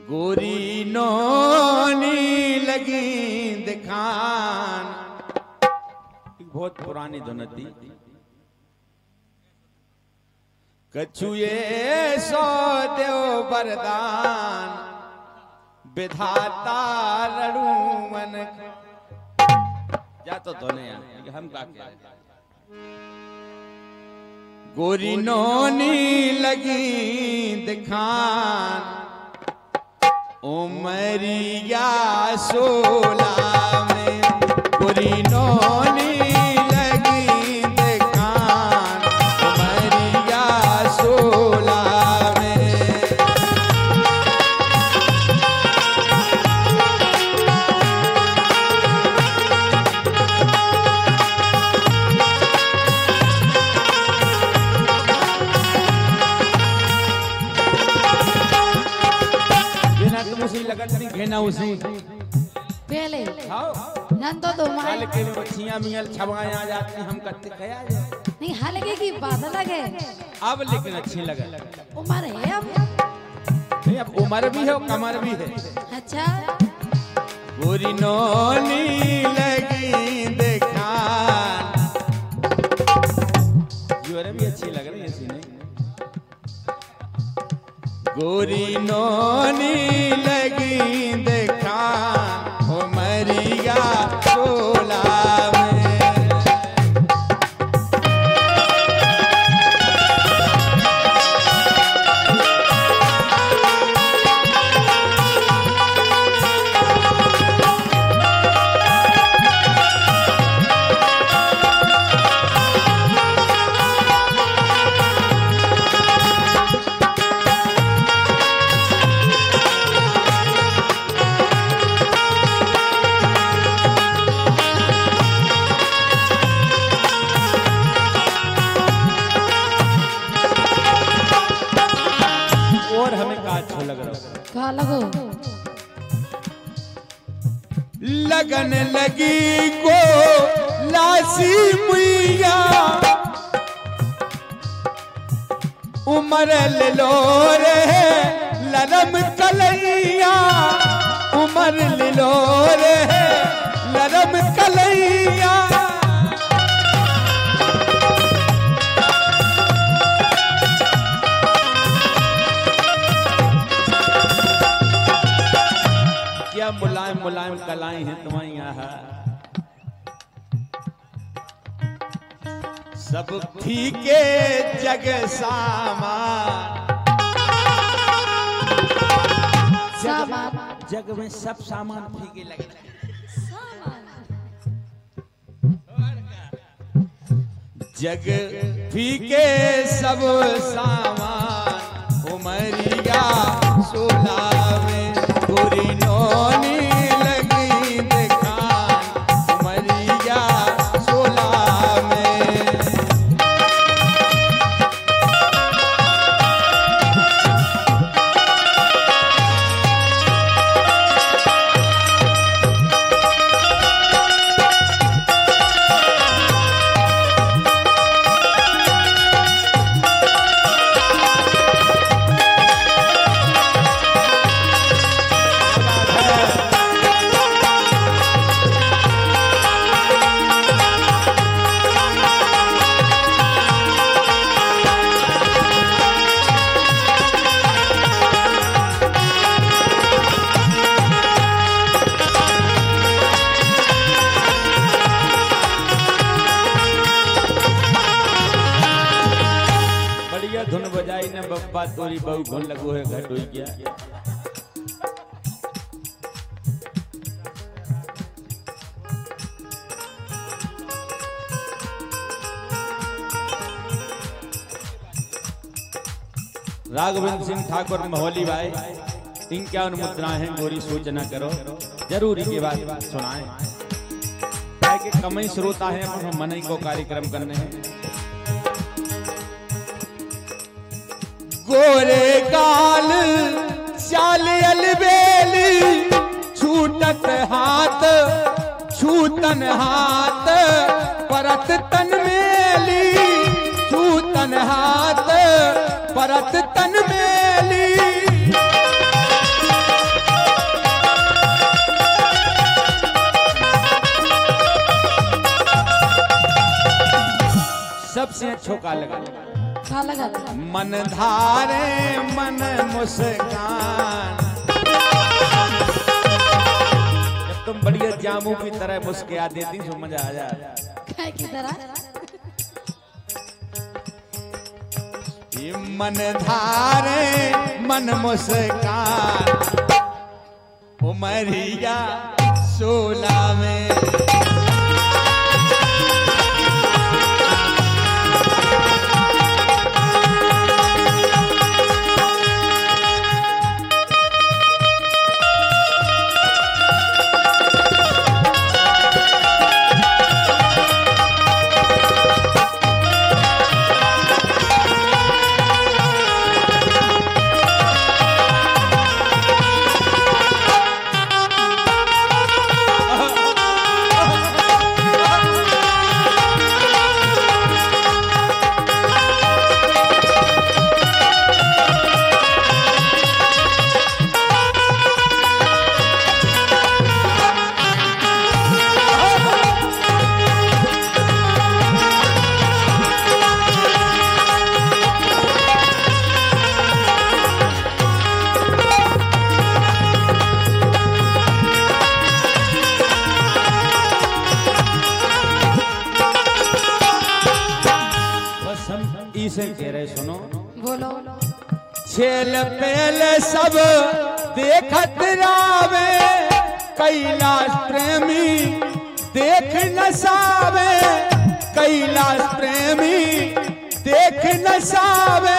गोरी नौनी लगी दिखान। बहुत पुरानी धुन थी। कछुए सो देव वरदान विधाता लड़ू मन। जा तो नहीं हम का क्या। गोरी नौनी लगी दिखान उमरिया 16 में। गोरी नौनी लगी दिखान उमरिया 16 में। घेना उसी पहले नंदो तो माल के बच्चियां मियल छवाएं आ जाती हम करते खया नहीं हल्के की बात लगे। अब लेकिन अच्छी लगे। उम्र है अब नहीं, अब उम्र भी है और कमर भी है। अच्छा गोरी नौनी लगी दिखान। जोरे भी अच्छी लग रही है ऐसी नहीं। गोरी नौनी लगी दिखान उमरिया 16 में। का लगो लगन लगी को लासी मुइया उमर लो रे लरम कलैया। उमर लो रे लरम कलैया। क्या मुलायम मुलायम कलाई हैं तुम्हारी यहाँ। सब फीके जग सामान। जग में सब सामान फीके लगे। जग फीके सब सामान उमरिया 16 में। गोरी नौनी लगी दिखान उमरिया 16 में। धुन बजाई ने बप्पा तोरी बहु घुन लगो है घट हो गया। राघवेंद्र सिंह ठाकुर महोली भाई इनका मुद्राएं हैं। गोरी सूचना करो जरूरी के बाद सुनाएं। कि कमई श्रोता है हम मनई को कार्यक्रम करने हैं। गोरे काल चाल अलबेली छूटत हाथ छूतन हाथ परत तन मेली छूतन हाथ परत तन मेली। का लगा का लगा मन धारे मन मुस्कान। जब तुम बढ़िया जामू की तरह मुस्कुरा देती तो मजा आ जाए। काय की तरह ये मन धारे मन मुस्कान उमरिया 16 में। से कह रहे सुनो बोलो छेल पेल सब देखत रावे कैलाश प्रेमी देख न सावे कैलाश प्रेमी देख न सावे।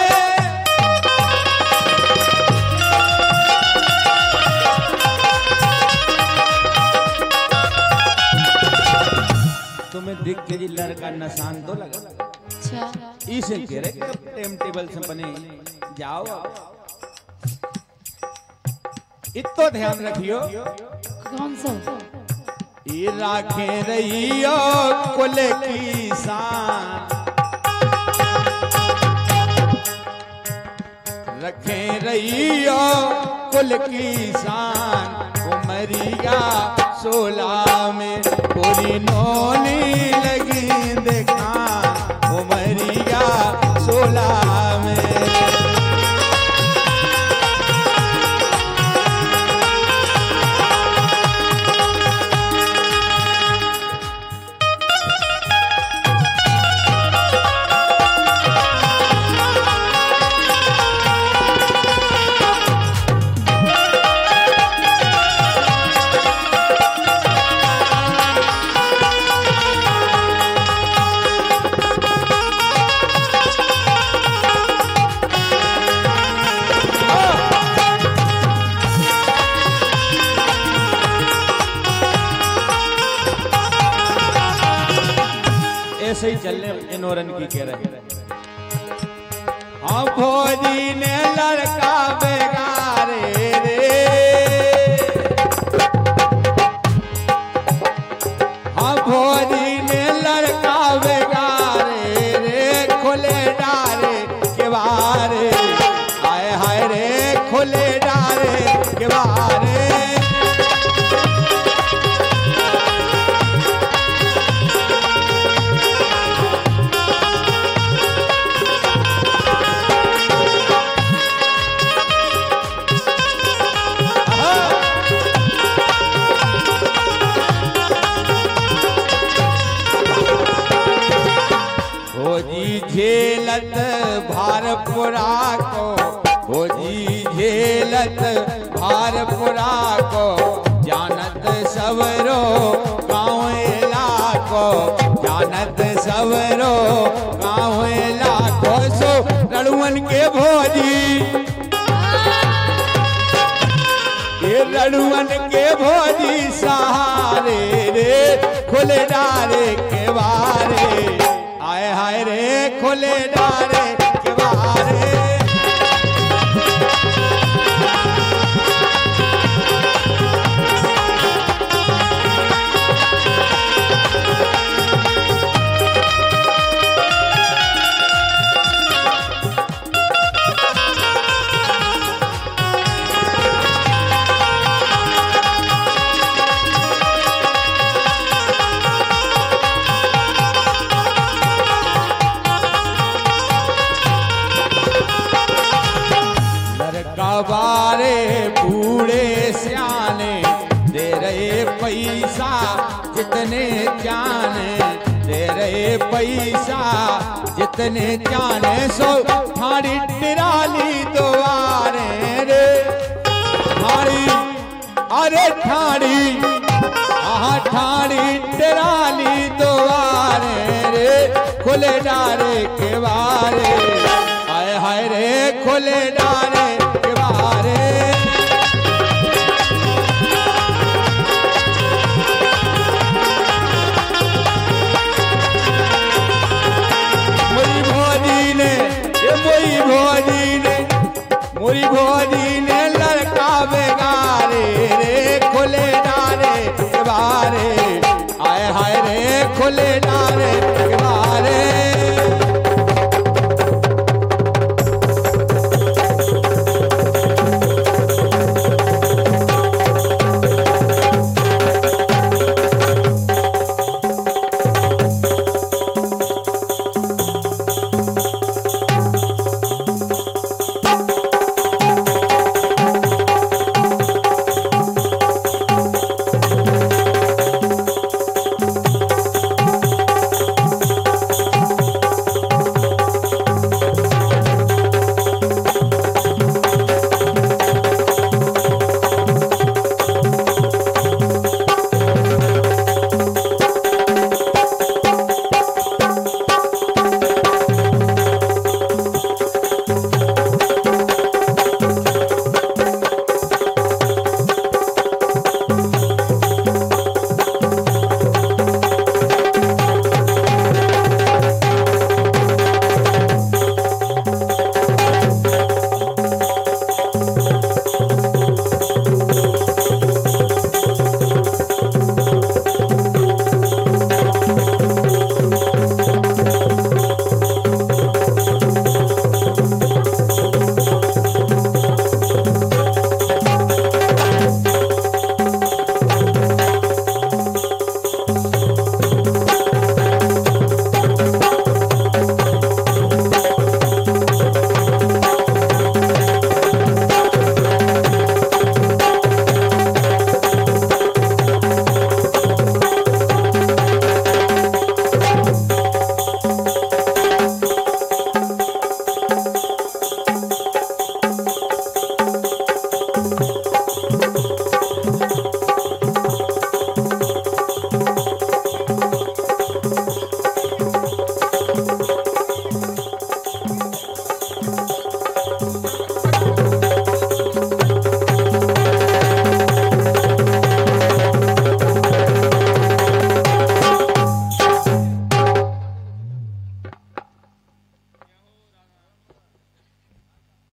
तुम्हें दिख के जी लड़का नशान तो लगा। अच्छा इसे कह रहे टाइम टेबल से बने जाओ। इतो ध्यान रखियो कौन सा ये राखे रहियो कुल की शान रखे रहियो कुल की शान उमरिया 16 में पूरी नोनी लगी देखा उमरिया 16 में। ऐसे ही चलने इनोरन की कह रहे हाँ भोजी ने लड़का बेगारे रे हाँ भोजी ने लड़का बेगारे रे खुले डारे के बारे आए हाय रे खुले डारे के बारे। झेलत भारपुरा को भोजी झेलत भारपुरा को जानत सवरो गाँव इलाको जानत सवरो गाँव इलाको सो रड़ुअन के भोजी ये रड़ुअन के भोजी सहारे रे खुले डारे के बारे आए हाय रे खुले डारे के बारे। कबारे बूढ़े सियाने दे रहे पैसा जितने जाने, दे रहे पैसा जितने जाने, सो ठाड़ी टिराली द्वारे रे ठाड़ी, अरे ठाड़ी ठाड़ी टिराली द्वारे रे, खुले डारे के बारे, हाय हाय रे खुले डारे के बारे। मोरी भोजी ने लड़का बेगारे रे, खुले डारे के बारे, आए हाय रे खुले डारे के